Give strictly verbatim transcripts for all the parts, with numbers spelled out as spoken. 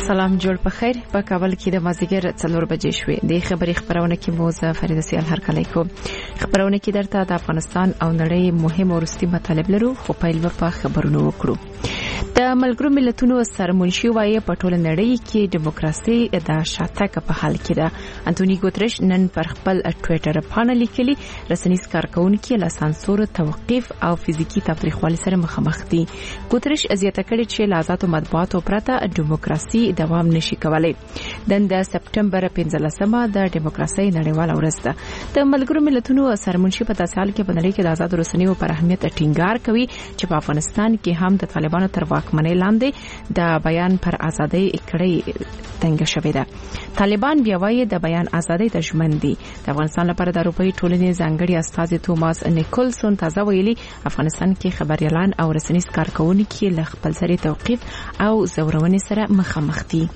سلام جوړ په خیر. په کابل کې د مازیګر څلور بجې شوې. د خبري خبرونه کې موزه فرید سیال هر کله کو خبرونه کې درته د افغانستان او نړۍ مهم ورستي مطالب لرو، خو پیل په خبرونو وکړو. د ملګرو ملتونو سرمنشي وايي په ټوله نړۍ کې دیموکراسي د شاتګ په حال کې ده. انټونی ګوتریش نن پر خپل ټوئیټر باندې لیکلي رسنیز کارکونکو له سانسور، توقيف او فزیکی تاوتریخوالي سره مخامخ دي. ګوتریش ازیاته کړي چې لازم مطبوعات او پرته دیموکراسي دوام نشي کولای. د سپټمبر پنځلسمه د دیموکراسي نړیواله ورځ ده. د ملګرو ملتونو سرمنشي په تاسال کې په نړۍ کې د آزاد رسنیو پر اهمیت ټینګار کوي چې په افغانستان کې هم د طالبانو تر واکمنۍ لاندې د بیان پر ازادۍ کړي تنګ شوې ده. طالبان بیا وايي د بیان ازادۍ ته ژمن دي. د افغانستان لپاره د اروپאי ټولنې ځانګړي استازي توماس نیکولسون تازه ویلي افغانستان کې خبريالان او رسنیز کارکونکو له خپل سری توقيف او زورونې سره مخامخ دي.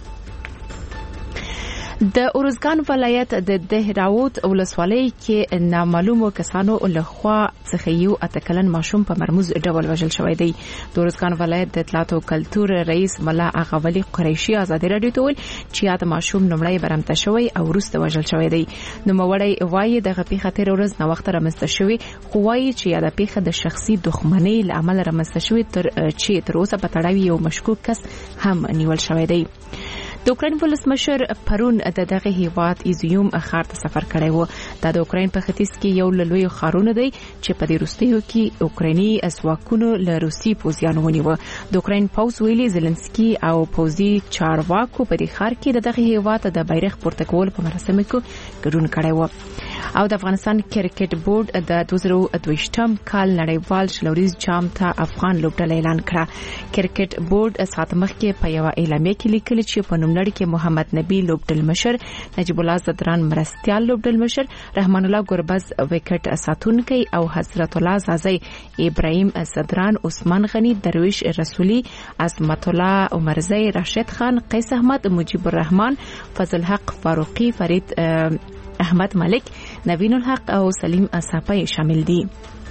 د اورزګان ولایت د دهراوت ولسوالۍ کې نامعلومو کسانو له خوا څخه یو اتکلن ماشوم په مرموز ډول وژل شوی دی. د اورزګان ولایت د اطلاعات او کلتور رئیس ملا اغاولی قریشي ازادي رادیو ته ویل چې یا د ماشوم نومړی برمته شوی او وروسته وژل شوی دی. نو موړی وایي د غپی خطر ورځ نو وخت رامنځته شوی، خو وایي چې یا د پیخه د شخصي دښمنۍ لامل رامنځته شوی تر چې تر اوسه په تړاو یو مشکوک کس هم نیول شوی دی. د اوکرين ولسمشر پرون د دغه هیواد ایزیوم ښار ته سفر کړی و. دا د اوکرين په ختیځ کې یو لوی خارونه دی چې په دې روسیو کې اوکراني ځواکونو له روسي پوځیانو ونیو. د اوکرين پوز ویلي زيلنسکي او پوزي چارواکو په دې ښار کې دغه هیواد د بیرغ پورته کول په مراسمو کې ګډون کړی و. او د افغانستان کرکټ بورډ د دوه زره دوهشتم کال نړیوال شلوريز جام ته افغان لوبډله اعلان کړه. کرکټ بورډ سات مخکې په یو اعلامیه کې لیکلي چې په نړۍ کې محمد نبی لوبډل مشر، نجیب الله زدران مرستيال لوبډل مشر، رحمان الله ګربز وکټ ساتونکي او حضرت الله زازي ابراهيم زدران، عثمان غني، درویش رسولي، عظمت الله عمرزي، راشد خان، قیس احمد، مجيب الرحمن، فضل حق فاروقي، فرید احمد ملک، نوین الحق او سلیم اصافی شامل دي.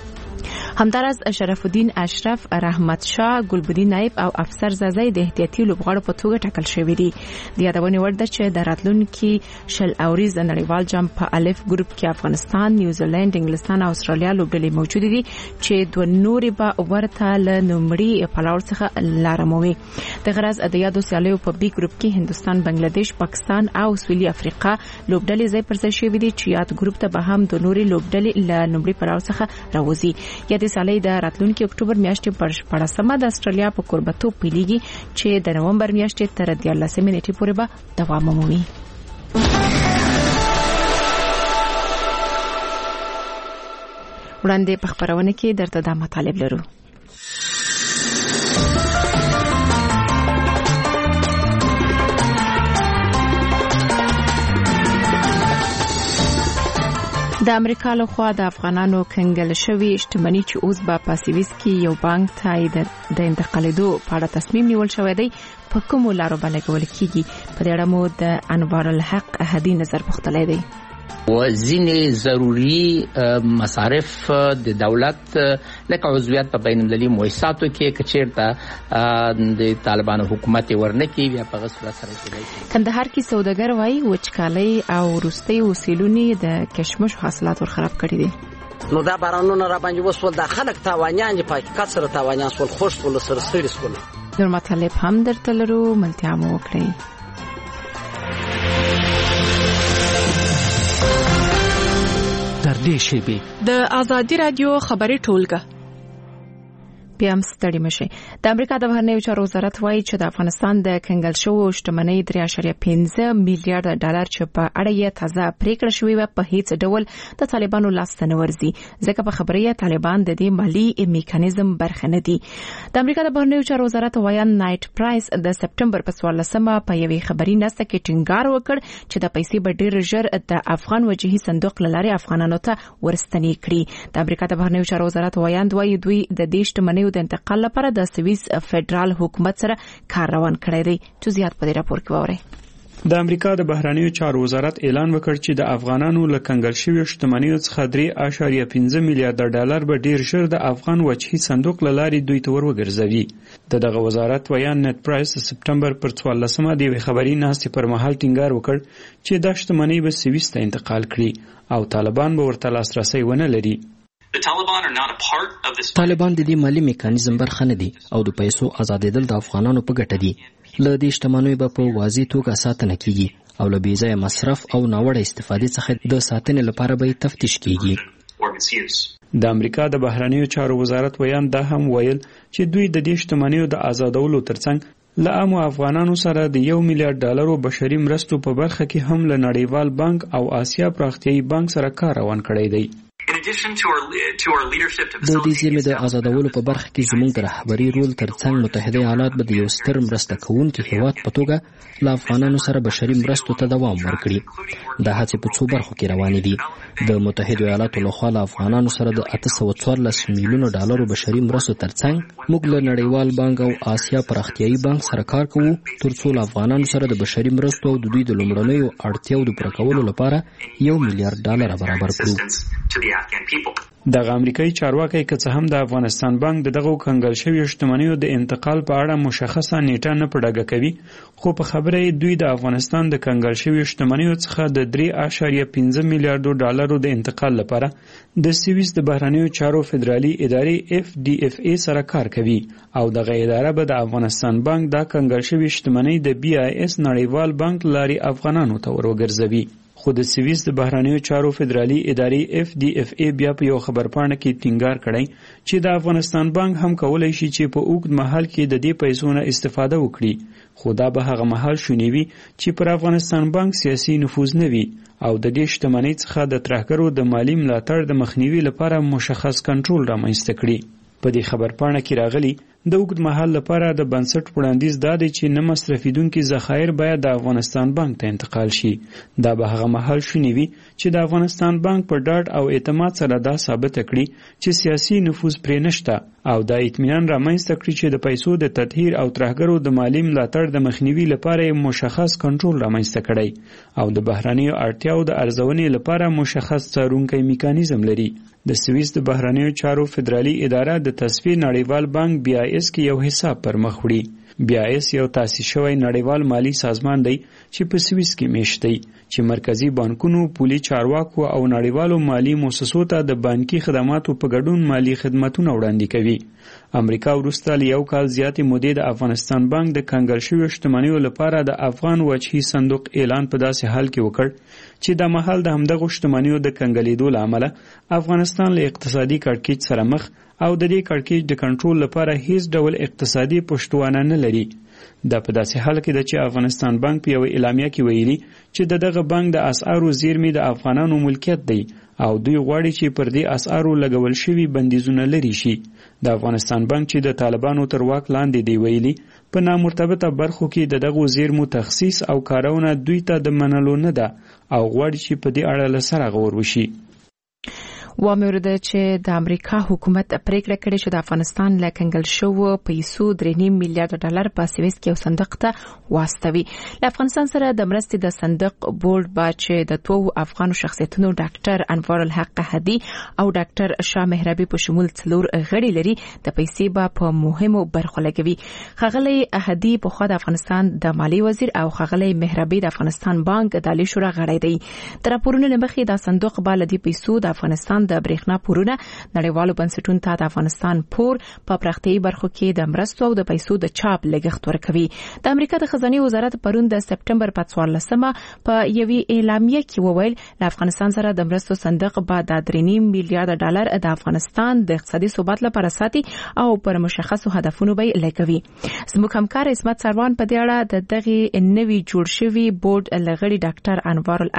همدارس شرف الدین اشرف، رحمت شاه، ګلبدین نایب او افسر زازی د احتیاطي لوبغاړو په توګه ټاکل شوی دي. د یادونې وړ ده چې د راتلونکي شل اوریز نړیوال جام په الف ګروپ کې افغانستان، نیوزیلند، انګلستان او استرالیا لوبډلې موجود دي چې دوه نورې به ورته له نومړي پلاور څخه لار مومي. د غرض د یادو سیالیو په بي ګروپ کې هندستان، بنگلاديش، پاکستان او سویلي افریقا لوبډلې ځای پر ځای شوې دي چې یاد ګروپ ته به هم د نورې لوبډلې له نومړي پلاور څخه راوځي. یا د سالۍ د راتلونکي اکتوبر میاشتې پر شپږمه د استرالیا په کوربتو پیلېږي چې د نومبر میاشتې تر دیارلسمې نیټې پورې به دوام ومومي. وړاندې په خبرونه کې درته دا مطالب لرو. د امریکا له خوا د افغانانو کنګل شوی شتمنۍ چې اوس په پاسیویس کې یو بانک ته د انتقالېدو په اړه تصمیم نیول شوی دی په کومو لارو باندې کول کیږي. په دې اړه مو د انوار الحق هدي نظر پوښتلی دی. وزینې ضروری مصارف د دولت لکه عضویت په بین المللي مؤسساتو کې کچیرته د طالبانو حکومت ورنکي بیا په غسر سره کېږي. کندهار کې سوداګر وایي وچکالۍ او روستي وسیلونی د کشمش حاصلات ور خراب کړي دي. نو دا بارانونه را باندې وسول د خلک تاوانیان دي، په حقیقت سره تاوانیان سول، خوش سول، سره ستړي سول. نور مطالب هم درته لرو، ملتیا مو وکړئ. در دې شیبه د ازادي رادیو خبري ټولګه بیا هم ستړي مشي. د امریکا د بهرنیو چارو وزارت وایي چې د افغانستان د کنګل شوو شتمنۍ درې اعشاریه پنځه میلیارډ ډالر چې په اړه یې تازه پریکړه شوې و په هیڅ ډول د طالبانو لاس ته نه ورځي، ځکه په خبره یې طالبان د دې مالی میکانیزم برخه نه دي. د امریکا د بهرنیو چارو وزارت وایي نایټ پرایس د سپټمبر په څوارلسمه په یوې خبري نسته کې ټینګار وکړ چې د پیسې به ډېر ژر د افغان وجهي صندوق لاري افغانانو ته ورستنی کړي. د امریکا د بهرنیو چارو وزارت وایي دوی د دې شتمنۍ د انتقال لپاره د سویس فدرال حکومت سره کار روان کړی دی. چې زیات په دې راپور کې ووري. د امریکا د بهرنیو چارو وزارت اعلان وکړ چې د افغانانو له کنګل شویو شتمنیو څخه درې اعشاریه پنځه میلیارډ ډالر به ډیر ژر د افغان وجهي صندوق له لارې دوی ته ورګرځوي. د دغه وزارت ویان نت پرایس د سپټمبر پر څوارلسمه د یوې خبري ناستې پر مهال ټینګار وکړ چې دا شتمنۍ به سویس ته انتقال کړي او طالبان به ورته لاسرسی ونه لري. طالبان د دې مالي میکانیزم برخه نه دي او د پیسو آزادېدل د افغانانو په ګټه دي. له دې شتمنیو به په واضح توګه ساتنه کیږي او له بې ځایه مصرف او ناوړه استفادې څخه د ساتنې لپاره به تفتیش کیږي. د امریکا د بهرنیو چارو وزارت ویان دا هم ویل چې دوی د دې شتمنیو د آزادولو ترڅنګ له عامو افغانانو سره د یو میلیارډ ډالرو بشري مرستو په برخه کې هم له نړیوال بانک او آسیا پراختیایي بانک سره کار روان کړی دی. د دې زیرمې د آزادولو په برخه کې زموږ د رهبري رول ترڅنګ متحده ایالات به د یو ستر مرسته کوونکي هیواد په توګه له افغانانو سره بشري مرستو ته دوام ورکړي. دا هڅې په څو برخو کې روانې دي. د متحده ایالاتو لخوا له افغانانو سره د اته سوه څوارلس میلیونو ډالرو بشري مرستو ترڅنګ موږ له نړیوال بانک او آسیا پراختیایي بانک سره کار کوو ترڅو له افغانانو سره د بشري مرستو او د دوی د لومړنیو اړتیاو د پوره کولو لپاره یو میلیارډ ډالر برابر کړو. دغه امریکایي چارواکي که څه هم د افغانستان بانک د دغه کنګل شویو شتمنیو د انتقال په اړه مشخصه نیټه نه په ډاګه کوي، خو په خبره دوی د افغانستان د کنګل شویو شتمنیو څخه د درې اعشاریه پنځه میلیارډ ډالرو د انتقال لپاره د سویس د بهرنیو چارو فدرالي ادارې اف ډي اف ای سره کار کوي او دغه اداره به د افغانستان بانک د کنګل شویو شتمنۍ د بي آی اس نړیوال بانک لاري افغانانو ته ورګرځوي. خو د سویس د بهرنیو چارو فدرالي ادارې اف ډي اف ای بیا په یو خبرپاڼه کې ټینګار کړی چې د افغانستان بانک هم کولای شي چې په اوږد مهال کې د دې پیسو نه استفاده وکړي، خو دا به هغه مهال شونې وي چې پر افغانستان بانک سیاسي نفوذ نه وي او د دې شتمنۍ څخه د ترهګرو د مالي ملاتړ د مخنیوي لپاره مشخص کنټرول رامنځته کړي. په دې خبرپاڼه کې راغلي د اوږد مهال لپاره د بنسټ وړاندیز دا دی چې نه مصرفیدونکي ذخایر باید د افغانستان بانک ته انتقال شي. دا به هغه مهال شونې وي چې د افغانستان بانک په ډاډ او اعتماد سره دا ثابته کړي چې سیاسي نفوذ پرې نشته او دا اطمینان رامنځته کړي چې د پیسو د تطهیر او ترهګرو د مالي ملاتړ د مخنیوي لپاره مشخص کنټرول رامنځته کړي او د بهرنیو اړتیاو د ارزونې لپاره مشخص څارونکی میکانیزم لري. د سویس د بهرنیو چارو فدرالي اداره د تصفیې نړیوال بانک بي آی اس کې یو حساب پر مخ وړي. بي آی اس یو تاسیس شوی نړیوال مالی سازمان دی چې په سویس کې میشت دی چې مرکزی بانکونو، پولي چارواکو او نړیوالو مالی مؤسسو ته د بانکي خدماتو په ګډون مالی خدماتونه وړاندې کوي. امریکا وروسته له یو کال زیاتې مودې د افغانستان بانک د کنګل شویو شتمنیو لپاره د افغان وجهي صندوق اعلان په داسې حال کې وکړ چې د مهال د همدغو شتمنیو د کنګلېدو له امله افغانستان له اقتصادي کړکېچ سره مخ او د دې کړکېچ د کنټرول لپاره هیڅ ډول اقتصادي پشتوانه نه لري. دا په داسې حال کې ده چې افغانستان بانک په یوه اعلامیه کې ویلي چې د دغه بانک د اسعارو زیرمې د افغانانو ملکیت دی او دوی غواړي چې پر دې اسعارو لګول شوي بندیزونه لرې شي. د افغانستان بانک چې د طالبانو تر واک لاندې دی ویلي په نامرتبطه برخو کې د دغو زیرمو تخصیص او کارونه دوی ته د منلو نه ده او غواړي چې په دې اړه له سره غور وشي. وامورده چې د امریکا حکومت پریکړه کړې چې د افغانستان له کنګل شوو پیسو درې نیم میلیارډ ډالر په سویس کې یو صندوق ته واستوي. له افغانستان سره د مرستې د صندوق بورډ با چې د دوو افغان شخصیتونو ډاکټر انوار الحق هدي او ډاکټر شاه مهربي په شمول څلور غړي لري د پیسې با په مهمو برخو لګوي. خغلی هدي په خوا د افغانستان د مالی وزیر او خغلی مهربي د افغانستان بانک د عالی شورا غړی دی. تر راپورونو لمخې د صندوق با لدی پیسو د افغانستان د برېښنا پورونه نړیوالو بنسټونو ته د افغانستان پور په پراختیایي برخو کې د مرستو او د پیسو د چاپ لګښت ورکوي. د امریکا د خزانه وزارت پرون د سپټمبر په څوارلسمه په یوې اعلامیه کې وویل له افغانستان سره د مرستو صندوق به د درې نیم میلیارډ ډالر د افغانستان د اقتصادي ثبات لپاره ساتي او پر مشخصو هدفونو به لګوي. زموږ همکار اسمت سروان په دې اړه د دغه نوي جوړ شوی بورډ لغړي ډاکټر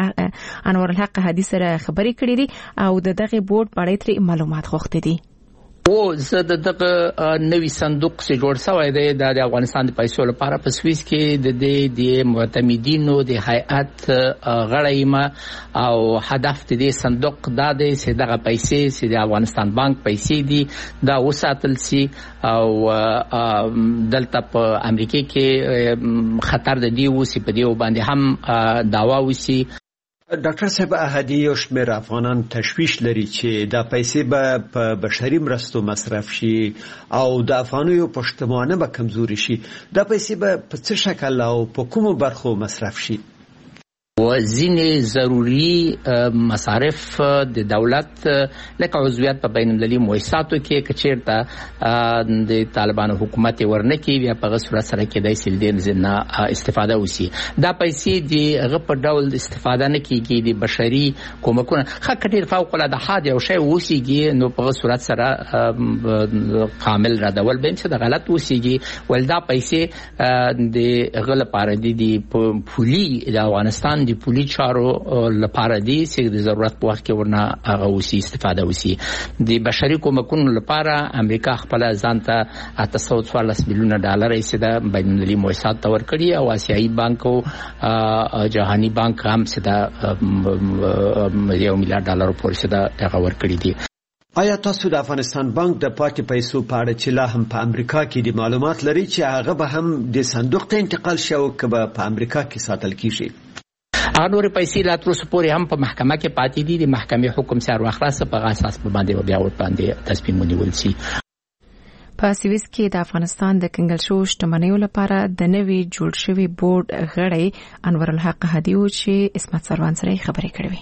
انوار انوار الحق هدي سره خبرې کړې دي او د دغه بورډ په اړه ترې معلومات غوښتي دي. او زه دغه نوې صندوق چې جوړ شوی دی د افغانستان د پیسو لپاره په سویس کې د دې د معتمدینو د هیئت غړی ما او هدف د صندوق دا دی چې دغه پیسې چې د افغانستان بانک پیسې دي دا وساتل شي او دلته په امریکا کې خطر د دی وسی په دیو باندې هم داوا وسی. ډاکټر صاحب احدی یو شمېر افغانان تشویش لري چې دا پیسې به په بشري مرستو مصرف شي او د افغانیو پښتمانه به کمزوري شي. دا پیسې به په څه شکل او په کومو برخو مصرف شي؟ و ځینې ضروري مصارف د دولت لکه عضویت په بین المللي مؤسساتو کې کچیرته د طالبانو حکومت ورنکي بیا په صورت سره کې د سیلدین زنا استفاده وسی. دا پیسې د غپ ډول استفاده نه کیږي د بشري کومکونه خه کډیر فوق العاده حاد او شی وسیږي نو په صورت سره کامل را ډول بین څه د غلط وسیږي ول دا پیسې د غل لپاره د پولي د افغانستان د پولي چارو لپاره دي چې د ضرورت په وخت کې ورنه هغه وسی استفاده وسی. د بشري کومکونو لپاره امریکا خپل ځان ته اته سوه څوارلس میلیونه ډالر یې د بین المللي مؤسسات ته ورکړي او آسیایي بانک او جهاني بانک هم چې د یو میلیارډ ډالر پورې د هغه ورکړي دي. آیا تاسو د افغانستان بانک د پاتې پیسو په اړه چې لا هم په امریکا کې د معلومات لري چې هغه به هم د صندوق ته انتقال شي او که به په امریکا کې ساتل کیږي؟ هغه نور پیسې لا تر اوسه پورې هم په محکمه کې پاتې دي. د محکمې حکم سره واخلاسه په اساس په باندې بیا ور باندې تصمیم ونیول شي. په سویس کې د افغانستان د کنګل شو شتمنیو لپاره د نوي جوړ شوی بورډ غړی انور الحق هدیو چې اسمت سروان سره خبرې کړې.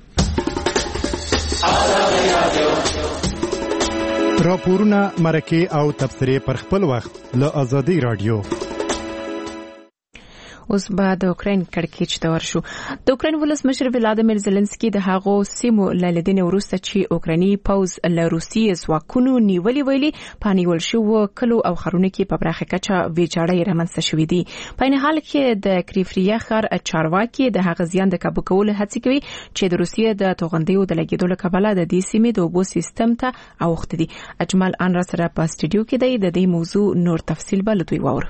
راپورونه مرکه او تبصره پر خپل وخت له ازادي رادیو. اوس به د اوکراین کړکېچ ته ورشو. د اوکراین ولسمشر ولادیمیر زيلنسکي د هغو سیمو له لیدنې وروسته چې اوکرایني پوځ له روسیې ځواکونو نیولي ویلي په نیول شوو کلو او ښارونو کې په پراخه کچه ویجاړۍ رامنځته شوې دي. په این حال کې د کریفریا ښار چارواکي د هغه زیان د کابو کولو هڅې کوي چې د روسیې د توغندیو د لګېدو له کبله د دې سیمې د اوبو سیستم ته اوښتې دي. اجمل ان را سره په سټډیو کې دی. د دې موضوع نور تفصیل به له دوی واورو.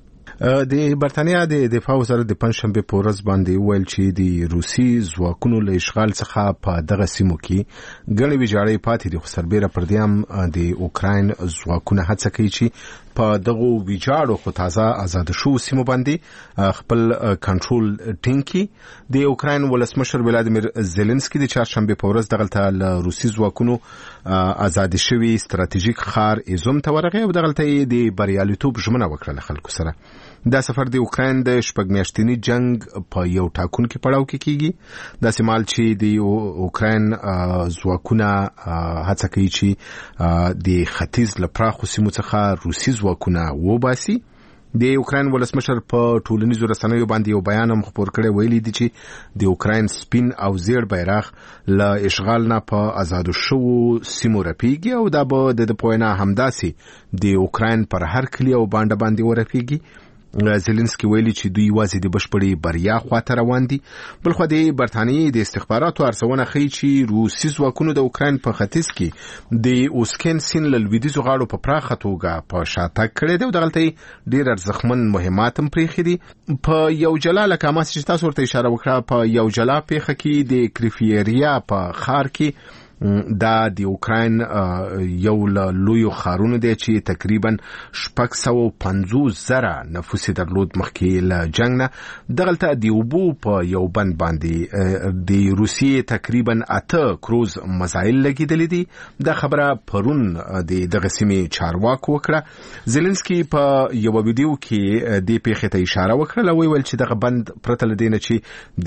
د برتانیا د دفاع وزارت د پنځشنبه په ورځ باندې ویل چې د روسي ځواکونو له اشغال څخه په دغه سیمو کې ګڼې ویجاړۍ پاتې دي، خو سربیره پر دې هم د اوکراین ځواکونه هڅه کوي چې په دغه ویجاړو خو تازه آزاد شو سیمو باندې خپل کنټرول ټینګ کړي. د اوکراین ولسمشر ولادیمیر زيلنسکي د چهارشنبه په ورځ دغلته له روسي ځواکونو آزاد شوی ستراتیژیک ښار ایزوم ته ورغی او دغلته د بریالیتوب ژمنه وکړه خلکو سره. دا سفر د اوکراین د شپږ میاشتني جنگ په یو ټاکونکي پړاو کې کیږي. دا سمال چې د اوکراین ځواکونه هڅه کوي چې د ختیځ له پراخو سیمو څخه روسي ځواکونه وباسي. د اوکراین ولسمشر په ټولنیزو رسنیو باندې یو بیان هم خپور کړی، ویلي دی چې د اوکراین سپین او زیړ بیرغ له اشغال نه په آزادو شوو سیمو رپیږي او دا به د پوینا همداسې د اوکراین پر هر کلی او باندې باندې ورپیږي. زيلنسکي ویلي چې دوی واځي د بشپړې بریا خواته روان دي. بل خو د برتانیې د استخباراتو ارزونه ښیي چې روسي ځواکونو د اوکراین په ختیځ کې د اوسکین سیند له لویدیځو غاړو په پراخه توګه په شاتګ کړی دی او دغلته ډېر ارزښتمن مهمات هم پرېښي دي. په یو جلا لکه ما چې تاسو ورته اشاره وکړه، په یو جلا پیښه کې د کریفیریا په ښار کې دا د اوکراین یو لوی ښارونه دی چې تقریبا شپږ سوه پنځوس زره نفوس درلود مخکې له جنگ نه. دغلته د اوبو په یو بند باندې د روسیې تقریبا اته کروز مزایل لګېدلې دي. دا خبره پرون د دغه سیمې چارواکو وکړه. زيلنسکي په یو ویډیو کې د پیښې ته اشاره وکړه، ویل چې دغه بند پرته له دې نه چې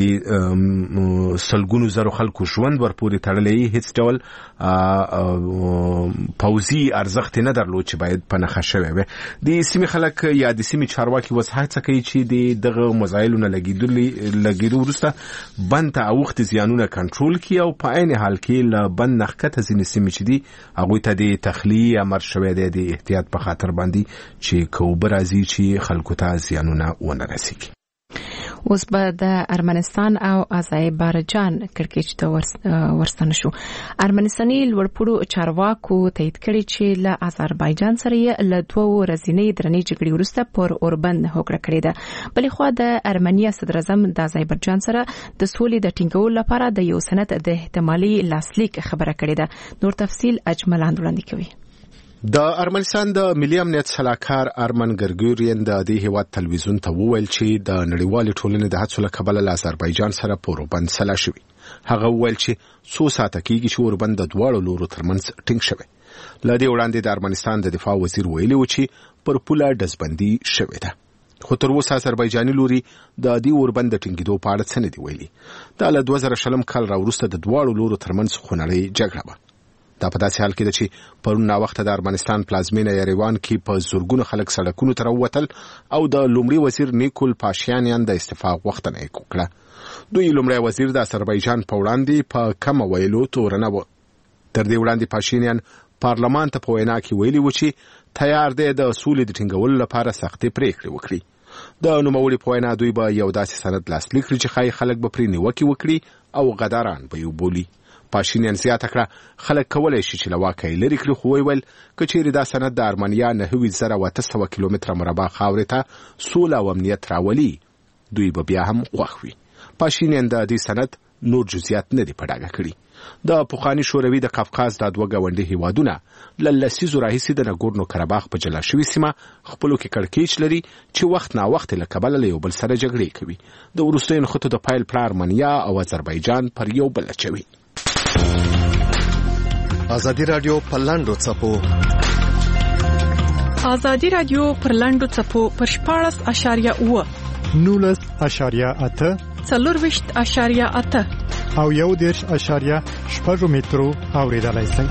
د سلګونو زرو خلکو ژوند ورپورې تړلی هیڅ ډول پوځي ارزښت نه درلود چې باید په نښه شوی وي. د سیمې خلک یا د سیمې چارواکي اوس هڅه کوي چې د دغه مزایلو نه لګېدو وروسته بند ته اوښتي زیانونه کنټرول کړي او په عین حال کې له بند نه ښکته ځینې سیمې چې دي هغوی ته د تخلیې امر شوی دی د احتیاط په خاطر باندې چې که اوبه راځي چې خلکو ته زیانونه ونه رسېږي. اوس به د ارمنستان او آذربایجان کرکټ ته ورستنه شو. ارمنستاني لوړپوړو چارواکو تایید کړی چې له آذربایجان سره یې له دوه ورځې درنې جګړې وروسته پر اوربند هوکړه کړې ده. بلې خوا د ارمنیا صدر اعظم د آذربایجان سره د سولې د ټینګولو لپاره د یو سند د احتمالي لاسلیک خبره کړې ده. نور تفصیل اجمل وړاندې کوي. د ارمنستان د ملي امنیت سلاکار ارمن ګرګورین د دې هیواد تلویزیون ته وویل چې د نړیوال ټولنې د هڅو لپاره له آذربایجان سره په اوربند سلا شوی. هغه وویل چې څو ساعته کېږي چې اوربند د دواړو لورو ترمنځ ټینګ شوی. لدې وړاندې د ارمنستان د دفاع وزیر ویلي و چې پر پوله دزبندي شوې ده. خو تر اوسه آذربایجاني لوري د دې اوربند د ټینګېدو په اړه څه نه دي ویلي. دا له دوه زره شلم کال راوروسته د دواړو لورو ترمنځ خونړۍ جګړه وه. دا په داسې حال کې ده چې پرون ناوخته د ارمنستان پلازمینه یریوان کې په زورګونو خلک سړکونو ته راووتل او د لومړي وزیر نیکول پاشینیان د استعفا غوښتنه یې وکړه. دوی لومړی وزیر د آذربایجان په وړاندې په کمه ویلو تورنه و. تر دې وړاندې پاشینیان پارلمان ته په وینا کې ویلي و چې تیار دی د سولې د ټینګولو لپاره سختې پریکړې وکړي. د نوموړي په وینا دوی به یو داسې سند لاسلیک کړي چې ښایي خلک به پرې نیوکې وکړي او غداران به یې وبولي. پاشینیان زیاته کړه خلک کولی شي چې له واکه یې لرې کړي، خو ویل که چیرې دا سند د ارمنیا نهه زره و اته سوه کیلومتره مربع خاورې ته سوله او امنیت راولي، دوی به بیا هم خوښ وي. پاشینیان د دې سند نور جزئیات نه دي په ډاګه کړي. د پخواني شوروي د قفقاز د دوه ګاونډي هیوادونه له لسیزو راهیسې د نګورنو کراباخ په جلا شوې سیمه خپلو کې کړکېچ لري چې وخت نا وخت له کبله له یو بل سره جګړې کوي. د وروستیو نښتو د پیل پر ارمنیا او آذربایجان پر یو بل اچوي. ازادي رادیو پر لاندو څپو ازادي رادیو پر لاندو څپو پر شپاړس اشاریه اوه نولس اشاریه اته څلورویشت اشاریه اته او یو دېرش اشاریه شپږ مترو اوریدلای شئ.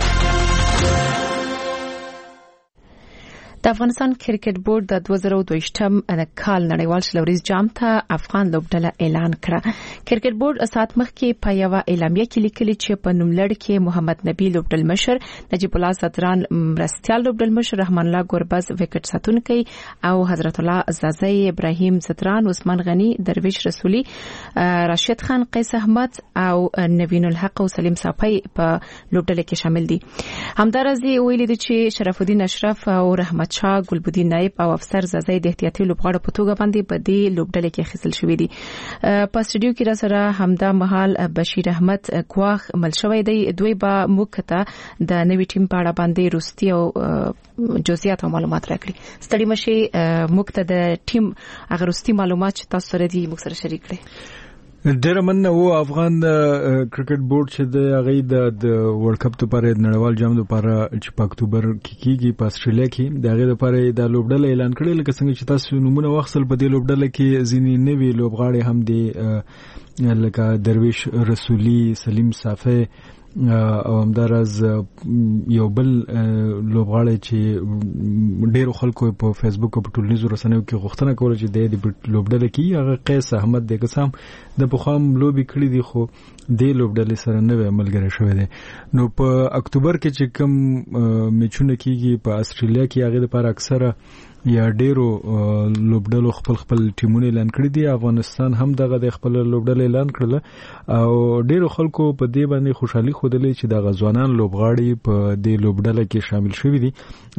د افغانستان کرکټ بورډ د دوه زره دوهشتم کال نړیوال شلوريز جام ته افغان لوبډله اعلان کړه. کرکټ بورډ سات مخکې په یو اعلامیه کې لیکلي چې په نوملړ کې محمد نبی لوبډل مشر، نجیب الله صدران مرستيال لوبډل مشر، رحمان الله ګوربز وکټ ساتونکي او حضرت الله زازي، ابراهيم صدران، عثمان غني، درویش رسولي، راشد خان، قیس احمد او نوین الحق او سلیم صافي په لوبډله کې شامل دي. همدارنګه ویلي دي چې شرف الدین اشرف او رحمت شاه، ګلبدین نایب او افسر زازي د احتیاطي لوبغاړو په توګه باندې په دې لوبډله کې اخیستل شوې دي. په سټډیو کې را سره همدا مهال بشیر احمد کوخ مل شوی دی. دوی به موږ ته د نوې ټیم په اړه باندې روستي او جزئیات او معلومات راکړي. ستړي مشي موږ ته د ټیم هغه روستي معلومات چې تاسو سره دي موږ سره شریک کړئ. ډېر مننه. و افغان کرکټ بورډ چې د هغه د ورلد کپ لپاره د نړیوال جام لپاره چې په اکتوبر کې کیږي په استرالیا کې د هغه لپاره د لوبډله اعلان کړی. لکه څنګه چې تاسو نمونه واخصل په دې لوبډله کې ځینې نوي لوبغاړي هم دي لکه درویش رسولي، سلیم صافي او همدارز یو بل لوبغاړی چې ډېرو خلکو په فیسبوک او په ټولنیزو رسنیو کې غوښتنه کوله چې د لوبډله کې هغه قیس احمد دی. که څه د پخوام لوبي کړی دي خو د لوبډلې سره نوې ملګری شوی دی. نو په اکتوبر کې چې کوم میچونه کیږي په استرالیا کې هغه لپاره اکثره یا ډیرو لوبډلو خپل خپل ټیمونه اعلان کړی دي. افغانستان هم دغه د خپل لوبډل اعلان کړل او ډیرو خلکو په دې باندې خوشحالي خوده چې د غزوانان لوبغاړي په دې لوبډله کې شامل شوي دي.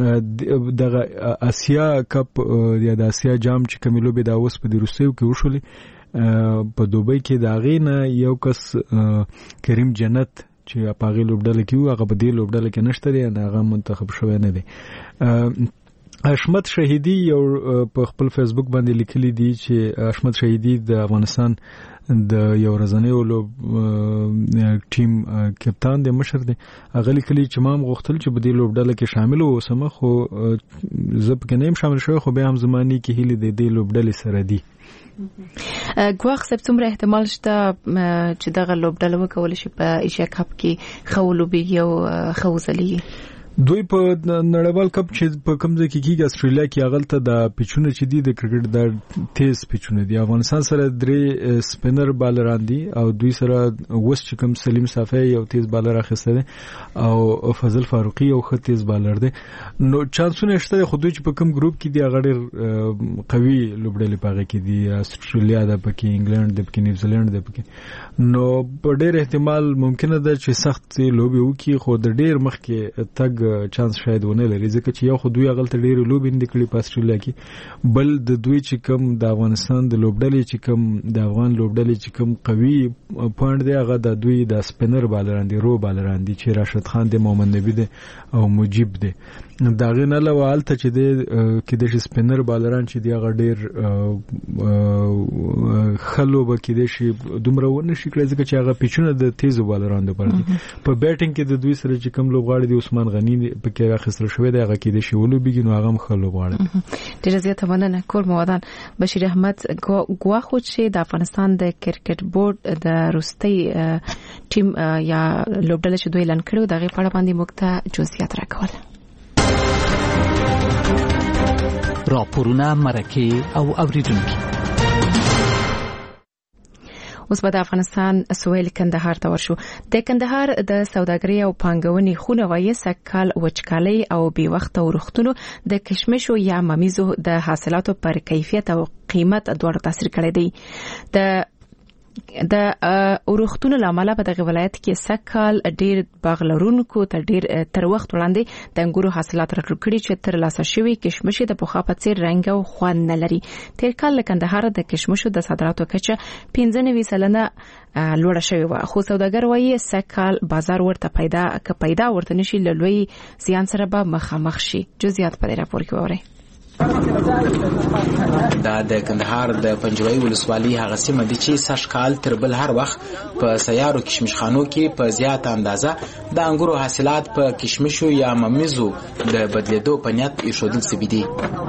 د اسیا کپ یا د اسیا جام چې کومې لوبې د اوس په دې روسیو کې وشولې په دوبۍ کې د هغې نه یو کس کریم جنت چې په هغې لوبډله کې و هغه په دې لوبډله کې نشته دی، هغه منتخب شوی نه دی. اشمت شهیدی یو په خپل فیسبوک باندې لیکلی دی چې اشمت شهیدی د افغانستان د یو ورځنیو لوب ټیم کپتان دی، مشر دی. هغه لیکلی چې ما هم غوښتل چې په دې لوبډله کې شامل اوسم، خو زه پکې نه یم شامل شوی، خو بیا هم زماني کې هیلې د دې لوبډلې سره دي. ګواښ سب څومره احتمال شته چې دغه لوبډله وکول شي په ایشیا کپ کې خو لوبي یو خو ځلې؟ دوی په نړیوال کپ چې په کوم ځای کې کیږي استرالیا کې اغلته د پیچونه چې دي د کرکټ د تیز پیچونه دي. افغانستان سره درې سپینر بالران دي او دوی سره وس چې کوم سلیم صافی یو تیز بالر اخیسته دي او فضل فاروقی یو ښه تیز بالر دی. نو چانسونه شته خو دوی چې په کوم ګروپ کې دي هغه ډېر قوي لوبډلې پاغه کې دي. استرالیا د پکې انګلند د پکې نیوزیلند د پکې نو په ډېر احتمال ممکنه ده چې سخت لوبي وکړي خو د ډېر مخکې تګ چانس شاید ونه لري ځکه چې یو خو دوی هغلته ډېرې لوبې نه دي کړې په استرالیا کې بل د دوی چې کوم د افغانستان د لوبډلې چې کوم د افغان لوبډلې چې کوم قوي پوینټ دی هغه د دوی د سپینر بالران دي رو بالران دي چې راشد خان دی محمد نبی دی او مجیب دی. دا غي نه له والته چې د کې د سپینر بالران چې دی هغه ډېر خلوبه کې د شي دومره ونه شي کړی ځکه چې هغه پیچونه د تیزو بالران د پر دي. په بیټینګ کې د دوی سره چې کوم لوبغاړي دی عثمان غنی پکې راخستل شوی دی هغه کې د شی ولو بيګنو هغه هم خلوبغاړي. ډېر زیاته مننه کول موادان. بشیر احمد ګواخو چې د افغانستان د کرکټ بورډ د روستي ټیم یا لوبډله چې دوی اعلان کړو دغه په اړه باندې مخته جزئیات راکول. راپورونه مرکه او اوریدونکو. اوس به د افغانستان سویل کندهار ته ورشو. د کندهار د سوداګرۍ او پانګونې خونه وایي سکهال وچکالي او بې وخته ورښتونو د کشمشو یا ممیزو د حاصلاتو پر کیفیت او قیمت دواړو تاثیر کړی دی. د د ورښتونو لامل په دغه ولایت کې سکهال ډیر باغلرونکو تر ډیر تر وخت وړاندې د انګورو حاصلات راټول کړي چې تر لاسه شوی کشمش د پخوا په څیر رنګ او خوند نه لري. تیر کال له کندهار د کشمشو د صادراتو کچه پنځه نوي سلنه لوړه شوې و خو سوداګر وایي سکهال بازار ورته پیدا ک پیدا ورته نشي لوی زیان سره به مخامخ شي. جزئیات په راپور کې وره. دا د کندهار د پنجوي ولسوالۍ هغه سیمه دي چې سشکال تر بل هر وخت په سیارو کشمشخانو کې په زیات اندازه د انګورو حاصلات په کشمشو یا ممیزو د بدلیدو په نیت ایښودل شوي دي.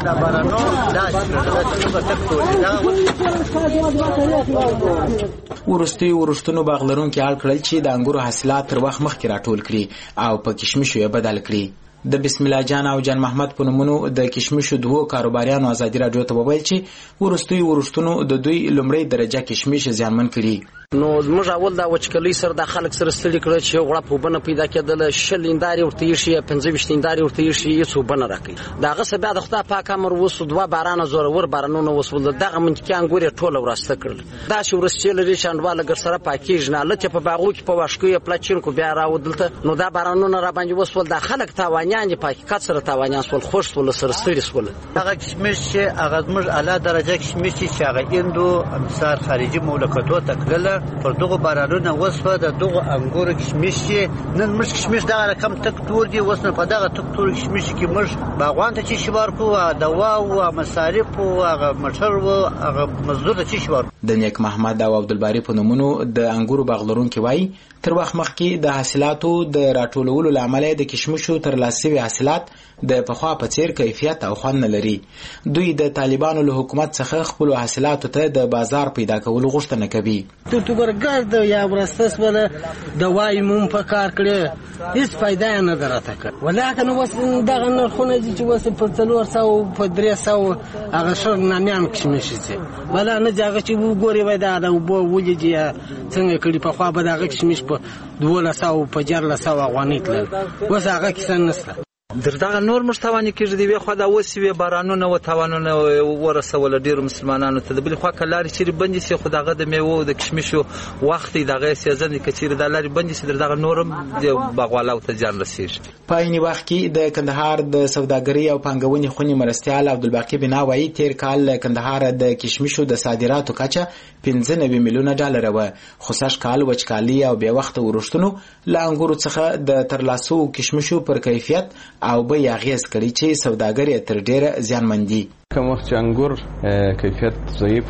ورستي ورشتونو باغلرونکو اړ کړل چې د انګورو حاصلات تر وخت مخکې راټول کړي او په کشمشو یې بدل کړي. د بسم الله جان او جان محمد په نومونو د کشمشو دوه کاروباریانو ازادي راډیو ته وویل چې ورستي ورشتونو د دوی لومړی درجه کشمش زیانمن کړي. نو موږ اول دا وچکلي سره د خلک سره ستړي کړ چې غړپ وبنه پیدا کېدل شل انداري ورته شي پنځه ویشت انداري ورته شي هیڅ وبنه راکې داغه سبا د خدای پاک امر وسو دوا باران زور ور بارانونه وسول دغه منځ کې انګوري ټوله ورسته کړل. دا چې ورسته لري شاندواله ګر سره پاکیج نه لته په باغو کې په واشکو پلاچین کو بیا راودلته نو دا بارانونه را باندې وسول د خلک تاوانیان په حقیقت سره تاوانیان سول خوش ول سره ستړي سول. هغه کشمش چې هغه موږ اعلی درجه کشمش چې هغه اندو امثال خارجي مملکتو تکله پر دغه بارانونه وسوه د دغه انګور کشمش نن مش کشمش دا رقم تک تور دی وسنه په دغه تک تور کشمش کې مش باغوان ته چې شوار کو دوا او مصارف او هغه مټر او هغه مزدور ته چې شوار. د نیک محمد او عبدالباری په نومونو د انګورو باغلرونکو وایي تر وخت مخکې د حاصلاتو د راټولولو لامل د کشمشو تر لاسوي حاصلات د پخوا په څیر کیفیت او خوند نه لري. دوی د طالبانو له حکومت څخه خپل حاصلاتو ته د بازار پیدا کولو غوښتنه کوي. تو تو ګرګرد یا ورستس ولا دوايي مون په کار کړي هیڅ فائدہ نه درته کړ ولکه نو وس دغه نرخونه چې وس په څلور سو په درې سو هغه شر نامیان کشمش شي ولا نه ځاګه چې وګوري وای دا د وبو ولجی څنګه کړي په خوا به دغه کشمش په دوله سو په جرله سو افغاني تل وس هغه کیسه نسته. دغه نور مشتوانی کېږي دی خو دا وسوي بارانونه او توانونه ورسول ډیر مسلمانانو ته د بل خو کلاري چې بندي سي خو دغه د میوه د کشمشو وخت دغه سیزن کچیر د لاري بندي سي دغه نورم د باغوالاو ته ځان رسیږي. په عین وخت کې د کندهار د سوداګرۍ او پانګونې خونی مرستيال عبدالباقی بناوي تیر کال کندهار د کشمشو د صادراتو کچه پنځه نوي میلیونه ډالر و خو سږ کال وچکالي او بیا وخت ورښتونو لا انګورو څخه د ترلاسو کشمشو پر کیفیت او به یاغیز کړي چې سوداګر یې تر ډیره زیانمن دي. کوم وخت چې انګور کیفیت ضعیف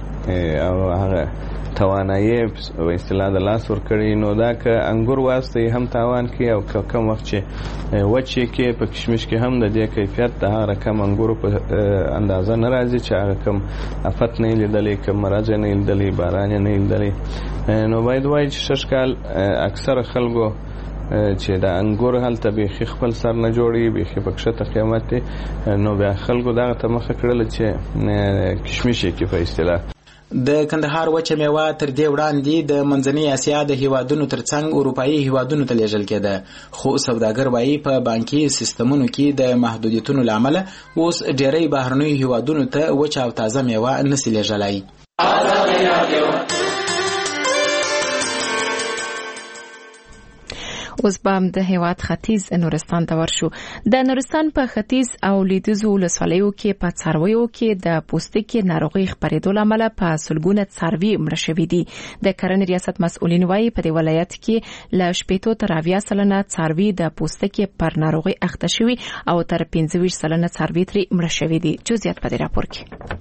وي او هغه توانایي او اصطلاح د لاس ور کړی نو دا که انګور واسطه هم تاوان کوي او کوم وخت چې وچی کې په کشمش کې هم د دې کیفیت د هغه کم انګور په اندازه ناراضي چې هغه کم افت نه لیدلې کم مرز نه لیدلې باران نه لیدلې نو باید وایي چې شش کال اکثر خلکو چې د انګور هلته به خپل سر نه جوړي به پکښه قیامت نو بیا خلکو دا ته مخه کړل چې کشمش کې په اصطلاح د کندهار وچه میوه تر دې وړاندې د منځنۍ اسیا د هیوادونو ترڅنګ اروپایي هیوادونو ته لیږل کېده خو سوداګر وایي په بانکي سیستمونو کې د محدودیتونو له امله اوس ډېری بهرنیو هیوادونو ته وچه او تازه میوه نشي لیږلی. اوس به د هیواد ختیځ نورستان ته ورشو. د نورستان په ختیځ او لویدیځو ولسوالیو کې په څارویو کې د پوستکي ناروغي خپرېدو له امله په سلګونه څاروي مړه شوي دي. د کرنې ریاست مسؤلین وایي په دې ولایت کې له شپېتو تر اویا سلنه څاروي د پوستکي پر ناروغي اخته شوي او تر پنځه ویشت سلنه څاروي ترې مړه شوي دي. جزئیات په دې راپور کې.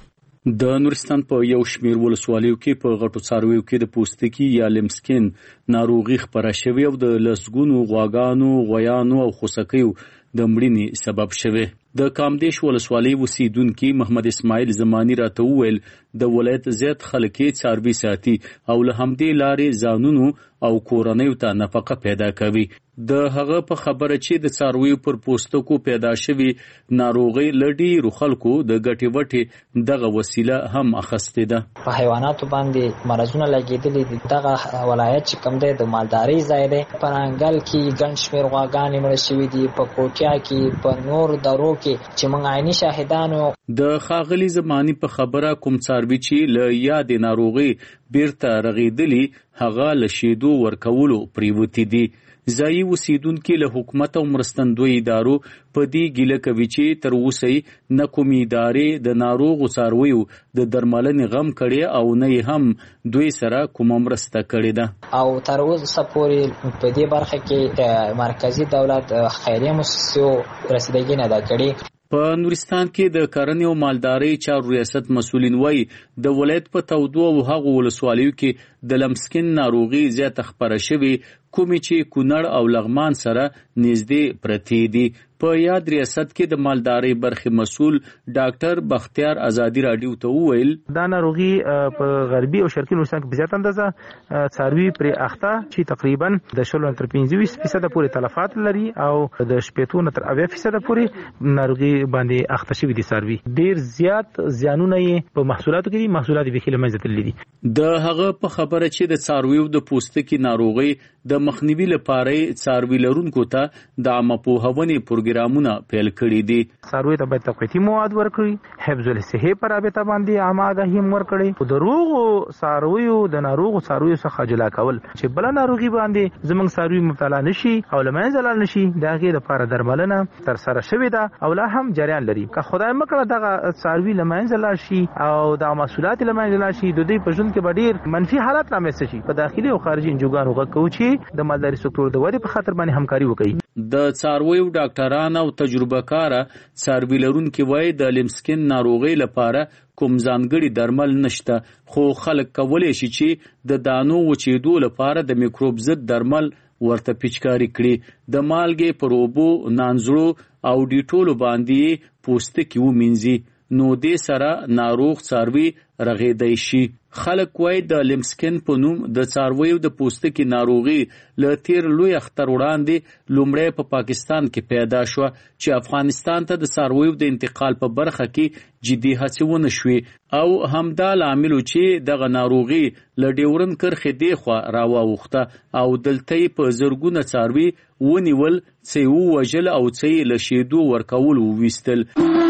د نورستان په یو شمیر ولسوالیو کې په غټو څارویو کې د پوستکي یا لمسکین ناروغي خپره شوې او د لسګونو غواګانو، غویانو او خوسکیو د مړینې سبب شوه. د کامدیش ولسوالۍ اوسیدونکي محمد اسماعیل زمانی راته وویل د ولایت زیات خلک څاروي ساتي او له همدې لارې ځانونو او کورنیو ته نفقه پیدا کوي. د هغه په خبره چې د څارویو پر پوستکو پیدا شوی ناروغي لډي خلکو د ګټي وټي دغه وسیله هم اخستې ده. په حیواناتو باندې مرزونه لګیدلې دي. دغه ولایت چې کوم دی د مالداري ځای دی. په ننګل کې ګڼ شمېر غواګانې مړه شوي دي. په کوټیا کې په نور درو کې چې موږ عیني شاهدانو. د ښاغلي زمانی په خبره کوم څاروي چې له یادې ناروغي بیرته رغېدلي هغه له شیدو ورکولو پریوتي دي. ځایي اوسیدونکي له حکومت او مرستندوی ادارو په دې ګیله کوي چې تر اوسه یې نه کومې ادارې د ناروغو څارویو د درملنې غم کړی او نه یې هم دوی سره کومه مرسته کړې ده. او تر اوسه پورې په دې برخه کې مرکزي دولت خیریه مؤسسو رسیدګي نه ده کړې. په نورستان کې د کرنې او مالدارۍ چارو ریاست مسؤلین وایي د ولایت په تودو او هغو ولسوالیو کې د لمسکین ناروغي زیاته خپره شوې کومې چې کونړ او لغمان سره نږدې پرتې دي. په یاد ریاست کې د مالدارۍ برخې مسؤل ډاکټر بختیار ازادي راډیو ته وویل دا ناروغي په غربي او شرقي نورستان کې په زیات اندازه څاروي پرې اخته چې تقریبا د شلو تر پنځه ویشت فیصد پورې تلفات لري او د شپېتو تر اویا فیصد پورې ناروغي باندې اخته شوي دي. څاروي ډیر زیات زیانونه یې په محصولاتو کې دي. محصولات یې بخیله منځ تللي دي. د هغه په خبره چې د څارویو د پوستکي ناروغي د مخنیوي لپاره څاروي لرونکو ته د عامه پوهاونې پروګرامونه پیل کړي دي. څاروي ته باید تقویتي مواد ورکړي. حفظ الصحه پر رابطه باندې عامه آگاهي ورکړي. د روغو څارویو د ناروغو څارویو څخه جلا کول چې بل ناروغي باندې زموږ څاروي مبتلا نشي او لمنځه لاړ نشي. دا غي د لپاره درملنه تر سره شوې ده او لا هم جریان لري. که خدای مکړه دغه څاروي لمنځه لاړ شي او د محصولات لمنځه لاړ شي د دوی په ژوند کې ډېر منفي حالات رامنځته شي. په داخلي او خارجي انجوګانو غوښتو چې د مالداري سکتور د ودې په خاطر باندې همکاري وکړي. د څارویو ډاکټران او تجربه کار څاروي لرونکي وایي د لمسکین ناروغي لپاره کوم ځانګړي درمل نشته خو خلک کولی شي چې د دانو وچېدو لپاره د میکروب ضد درمل ورته پیچکاري کړي. د مالګې پر اوبو نانزړو او ډیټولو باندې پوستکي ومینځي نو دې سره ناروغ څاروي رغېدای شي. خلک وایي د لمسکین په نوم د څارویو د پوستکي ناروغي له تیر لوی اختر وړاندې لومړی په پاکستان کې پیدا شوه چې افغانستان ته د څارویو د انتقال په برخه کې جدي هڅې ونه شوې او همدا لامل چې دغه ناروغي له ډیورن کرښې دیخوا راواوښته او دلته په زرګونه څاروي ونیول څه یې ووژل او څه یې له شیدو ورکول وویستل.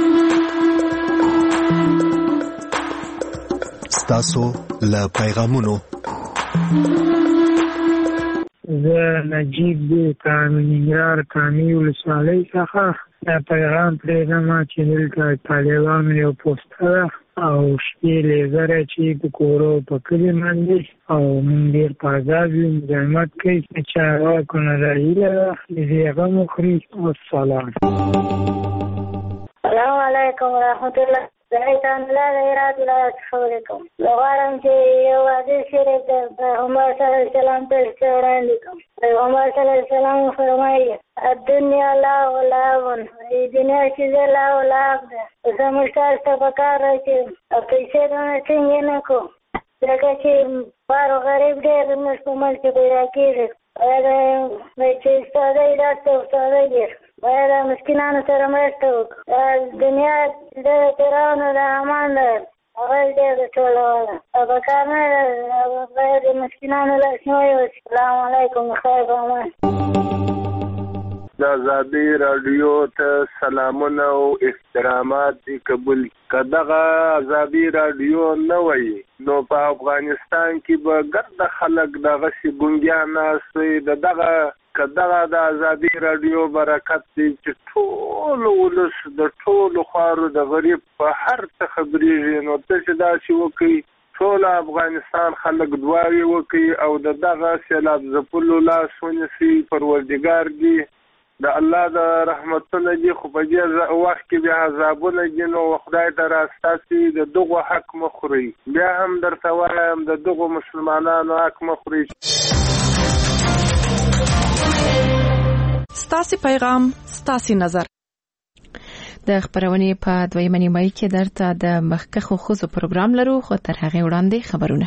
ستاسو له پیغامونو زه نجیب د کامنیار کامي ولسوالۍ څخه دا پیغام پرېږدم چې دلته طالبانو یو پوسټر او شپې لیزره چې په کورو په کلي باندې او موږ ډېر په عذاب یو مزاحمت کوي. چارواکو نه دا هیله ده د دې غم وخوري. والسلام. السلام علیکم ورحمت الله. زایتان الله غیرات الله تحولیکم. لغوارم چې یو حدیث شریف د پیغمبر صلی الله علیه وسلم ته وړاندې کوم. پیغمبر صلی الله علیه وسلم فرمایي الدنیا لهو ولعب. دنیا چې ده لهو ولعب ده. زموږ تاسو ته پکار ده چې پیسې دونه څنګه نه کړو ځکه چې بار غریب ډېر زموږ په منځ کې پیدا کېږي چې استادۍ داسې استادۍ دي باید مسکینانو سره مرسته وکړو. دنیا د پیرانو د امان ده هغه ډېر ټولوله او په کار نه باید د مسکینانو لاسنیوی وشي. السلام علیکم خیر امان. د ازادي راډیو ته سلامونه او احترامات دي قبول. که دغه ازادي راډیو نه وای نو په افغانستان کې به ګرد خلک دغسې ګونګیان ناست وي. د دغه که دغه د ازادي راډیو برکت دی چې ټول ولس د ټولو خوارو د غریب په هر څه خبرېږي نو ته چې داسې وکړي ټول افغانستان خلک دعاوې وکړي او د دغه سیلاب ځپلو لاس ونیسي. پروردګار دی د الله د رحمتونه دي خو په دې وخت کې بیا عذابونه دي نو خدای ته راستاسي د دغو حق مخوري. بیا هم درته وایم د دغو مسلمانانو حق مخوري. ستاسي پیغام ستاسي نظر. د خبرونې په دویمه نیمه کې درته د مخکخو خوځو پروګرام لرو خو تر هغه وړاندې خبرونه.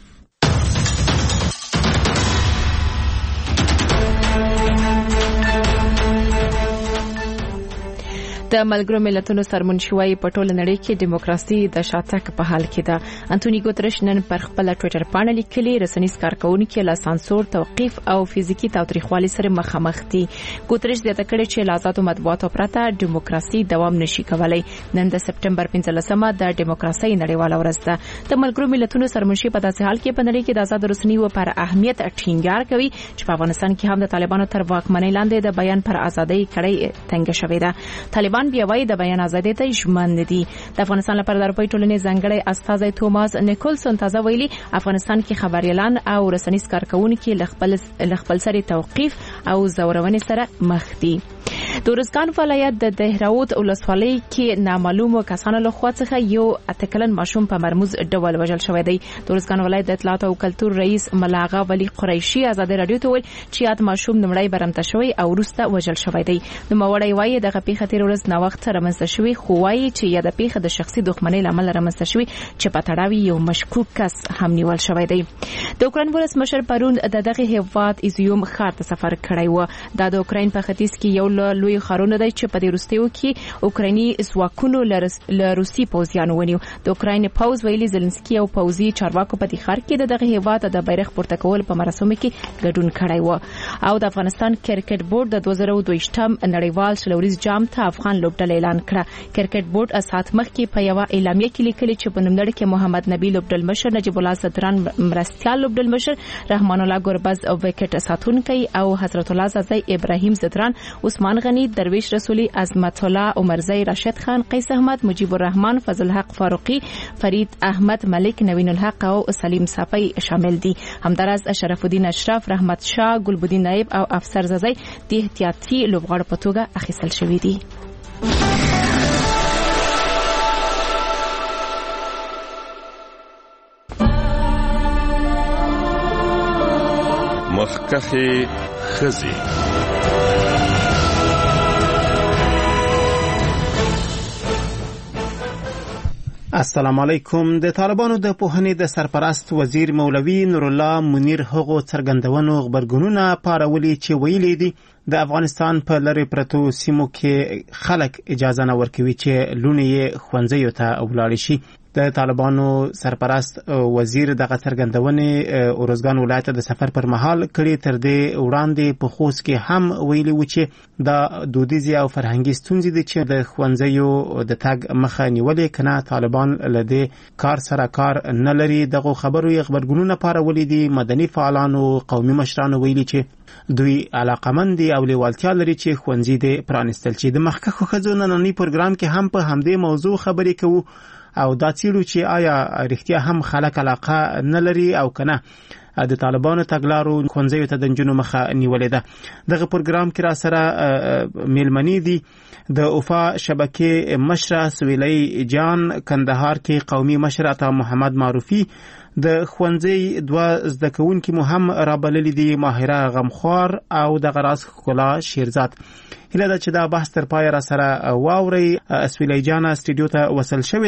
د ملګرو ملتونو سرمنشوي په ټوله نړۍ کې دیموکراسي د شاتګ په حال کې ده. انټونی ګوترش نن پر خپل ټوئیټر باندې لیکلي رسنیز کارکونکو له سانسور، توقيف او فزیکی تاوتریخوالي سره مخامخ دي. ګوترش زیاته کړې چې له آزادو مطبوعاتو پرته دیموکراسي دوام نشي کولای. نن د سپټمبر پنځلسمه د دیموکراسي نړیواله ورځ ده. د ملګرو ملتونو سرمنشي په داسې حال کې په نړۍ کې د آزاد رسنیو لپاره اهمیت ټینګار کوي چې په افغانستان کې هم د طالبانو تر واکمنۍ لاندې د بیان پر ازادۍ کړۍ تنګ شوې ده. طالبان بیا وایي د بیان ازادۍ ته ژمن دي. د افغانستان لپاره د اروپای ټولنې ځانګړی استازی توماس نیکولسون تازه ویلي افغانستان کې خبريالان او رسنیز کارکونکو له خپل له خپل سره توقيف او زورونې سره مخ دي. د ورزګان ولایت د دهراوت ولسوالۍ کې نامعلومو کسانو له خوا څخه یو اتکلن ماشوم په مرموز ډول وژل شوی دی. د ورزګان ولایت د اطلاعات او کلتور رئیس ملاغه ولی قریشي آزاد رادیو ته ویل چې یاد ماشوم نمړی برمته شوی او وروسته وژل شوی دی. نو موړی وایي دغه پیښه تیر ورځ نه وخت رامنځته شوی خو وایي چې یاد پیښه د شخصي دښمنۍ لامل رامنځته شوی چې په تړاوی یو مشکوک کس هم نیول شوی دی. د اوکرين ولسمشر پرون د دغه هیواد ایزیوم ښار ته سفر کړی و. د اوکرين په ختیځ کې یو لوی خارونه دی چې په دې وروستیو کې اوکرایني ځواکونو له روسي پوځیانو ونیو. د اوکراین پوز ویلي زلنسکي او پوزي چارواکو په دې ښار کې دغه هیواد د بیرغ پورته کول په مراسمو کې ګډون کړی و. او د افغانستان کرکټ بورډ د دوه زره دوه نړیوال شلوريز جام ته افغان لوبډله اعلان کړه. کرکټ بورډ اسات مخ کې په یو اعلامیه کې لیکلي چې په نوملړ کې محمد نبی لوبډل مشر، نجیب الله زدران مرستيال لوبډل مشر، رحمان الله ګوربز او وکټ ساتونکي او حضرت الله زازي ابراهيم زدران، عثمان غني، درویش رسولي، عظمت الله، عمرزي، راشد خان، قیس احمد، مجيب الرحمن، فضل حق فاروقي، فرید احمد ملک، نوین الحق او سلیم صافي شامل دي. همدارس شرف الدین اشرف، رحمت شاه، ګلبدین نایب او افسر زازي د احتیاطي لوبغاړو په توګه اخیستل شوی دي. مخکخي خزي السلام علیکم. د طالبانو د پوهنې د سرپرست وزیر مولوی نور الله منیر هغو څرګندونو خبرګونونه پارولي چې ویلي دي د افغانستان په لری پرتو سیمو کې خلک اجازه نه ورکوي چې لونې خوندزیو ته ولاړ شي. د طالبانو سرپرست وزیر دغه څرګندونې اورزګان ولایت د سفر پر مهال کړي. تر دې وړاندې په خوست کې هم ویلي و چې د دودیزي او فرهنګي ستونزې دي چې د خوندزیو د تګ مخه نیولې کنه طالبان لدې کار سره کار نه لري. دغه خبرو یې خبرګونونه پارولې دي. مدني فعالانو قومي مشرانو ویلي چې دوی علاقمند دي او لیوالتیا لري چې خوندزي دې پرانستل شي. د مخکخو خزو نننی پروګرام کې هم په همدې موضوع خبرې کوو او دا چیرو چې آیا رښتیا هم خلک علاقه نه لري او کنه د طالبانو تګلارو خونځیو ته د جنونو مخه نیولې ده. دغه پروګرام کې را سره میلمنې دي د اوفا شبکې مشره سویلۍ جان، کندهار کې قومي مشره عطا محمد معروفي، د خونځي دوه زده کوونکي مو هم رابللي دي ماهره غمخوار او د غراس کلا شیرزاد. هله دا چې دا بحث تر پای را سره واوري. سویلۍ جان استودیو ته وصل شوې ده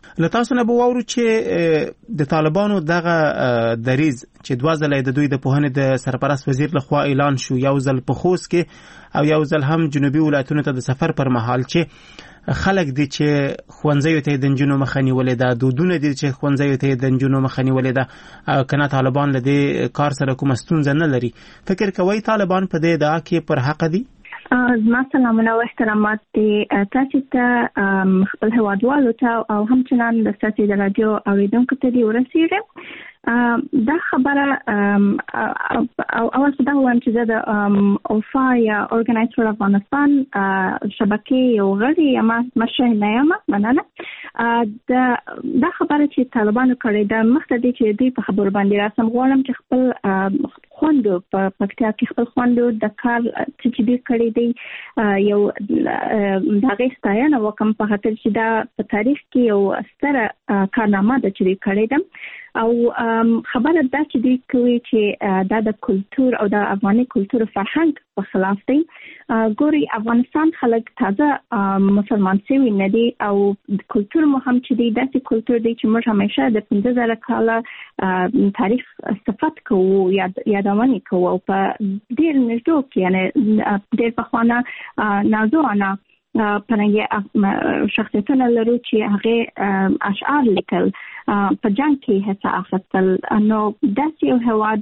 له تاسو نه به واورو چې د طالبانو دغه دریز چې دوه ځله د دوی د پوهنې د سرپرست وزیر لخوا اعلان شو، یو ځل په خوست کې او یو ځل هم جنوبي ولایتونو ته د سفر پر مهال، چې خلک دي چې ښوونځیو ته د نجونو مخه نیولې ده، دودونه دي چې ښوونځیو ته د نجونو مخه نیولې ده، کنه طالبان له دې کار سره کومه ستونزه نه لري. فکر کوئ طالبان په دې ادعا کې پر حق دي؟ زما سلامونه او احترامات دي تاسو ته، خپل هیوادوالو ته او همچنان د تاسو د رادیو اوریدونکو ته دی ورسیږي. دا خبره او اول څه دا وایم چې د اوفا یا اورګنایز فور افغانستان شبکې یو غړی یم، مشر نه یم، مننه. دا خبره چې طالبانو کړې ده مخته دی چې دوی په خبرو باندې راسم غواړم چې خپل خوندو په پکتیا کې خپل خوندو د کار چې دوی کړی دی یو د هغې ستاینه وکړم په خاطر چې دا په تاریخ کې یو ستره کارنامه ده چې دوی کړې ده. او خبره دا چې دوی کوي چې دا د کلتور او د افغاني کلتور فرهنګ په خلاف دی. ګوري افغانستان خلک تازه مسلمان شوي نه دي او کلتور مو هم چې دی داسې کلتور دی چې موږ همیشه د پنځه زره کاله تاریخ صفت کوو، یادونه کوو او په ډېر نږدې کې یعنې ډېر پخوانه نازوانه پرنګي شخصیتونه لرو چې هغه اشعار لیکل، په جنگ کې حصہ اخیستل. نو داسې یو هېواد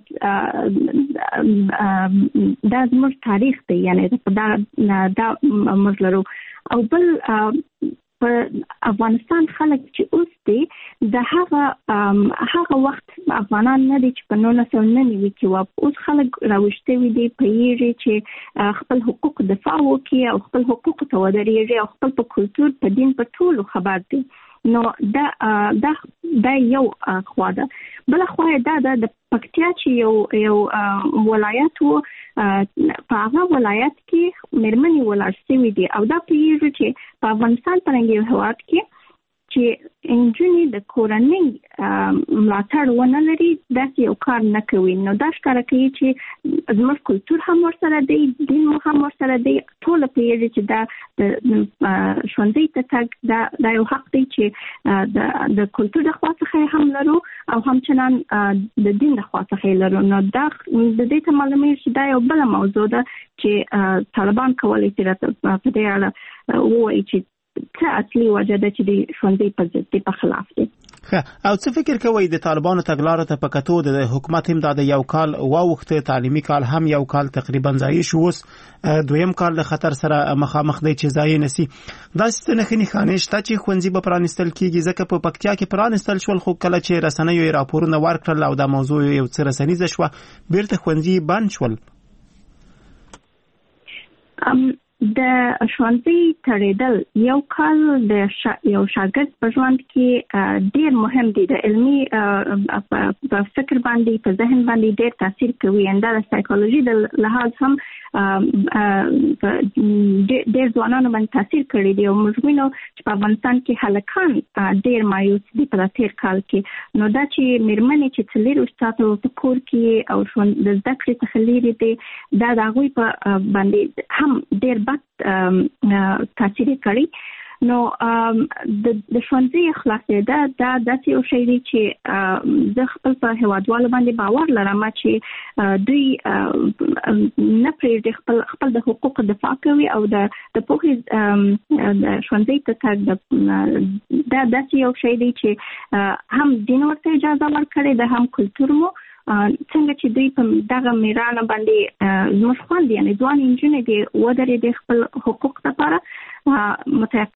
دا زموږ تاریخ دی، یعنې دا دا موږ لرو. او بل په افغانستان خلک چې اوس دي د هغه هغه وخت افغانان نه دي چې په نولس سوه نهه نوي کې وو. اوس خلک راوښتوي دي پوهېږي چې خپل حقوق دفاع وکړي او خپل حقوقو ته ودرېږي او خپل په کلتور، په دین، په ټولو خبر دي. نو دا دا دا یو خوا ده. بل خوا دا د پکتیا چې یو یو ولایت وو، په هغه ولایت کې مېرمنې ولاړ شوي دي او دا پوهېږو چې په افغانستان پرنګ یو هېواد کې چې انجونې د کورنۍ ملاتړ ونه لري داسې یو کار نه کوي. نو دا ښکاره کوي چې زموږ کلتور هم ورسره دی، دین مو هم ورسره دی. ټوله پوهېږي چې دا د ښوونځي ته تګ دا یو حق دی چې د کلتور د خوا څخه هم لرو او همچنان د دین د خوا څخه لرو. نو دا د دې ته معلومېږي چې دا یو بله موضوع ده چې طالبان کولی شي راته په دې اړه ووایي چې څه اصلي وجه ده چې د ښوونځي په ضد دی، په خلاف دی. او څه فکر کوئ د طالبانو تګلارو ته په کتو د حکومت هم دا د یو کال واوښته، تعلیمي کال هم یو کال تقریبا ضایع شو، اوس دویم کال د خطر سره مخامخ دی چې ضایع نسی. داسې نښې نښانې شته چې ښوونځي به پرانیستل کېږي؟ ځکه په پکتیا کې پرانیستل شول، خو کله چې رسنیو یې راپورونه ورکړل او دا موضوع یو څه رسنیزه شوه، بیرته ښوونځي بند شول. د ښوونځي تړېدل یو کال د شا... یو شاګرد په ژوند کې ډېر مهم دی. د علمي په فکر باندې، په ذهن باندې ډېر تاثیر کوي. دا د سایکولوژي د لحاظ هم ډېر ځوانانو باندې تاثیر کړی دی. او موږ وینو چې په افغانستان کې هلکان ډېر مایوس دي په تېر کال کې. نو دا چې مېرمنې چې څلېرویشت ساعته په کور کې او د زده کړې څخه لرې دي، دا د هغوی په باندې هم ډېر بد تاثیر کړی. نو د ښوونځي خلاصېده دا داسې یو شی دی چې زه خپل په هېوادوالو باندې باور لرم چې دوی نه پرېږدي خپل خپل د حقوقو دفاع کوي او د د پوهې د ښوونځي ته تګ دا داسې یو شی دی چې هم دین ورته اجازه ورکړې ده، هم کلتور مو څنګه چې دوی په دغه میرانه باندې زموږ خوند یعنې ځوان نجونې دې ودرېدې خپل حقوق لپاره. متأکد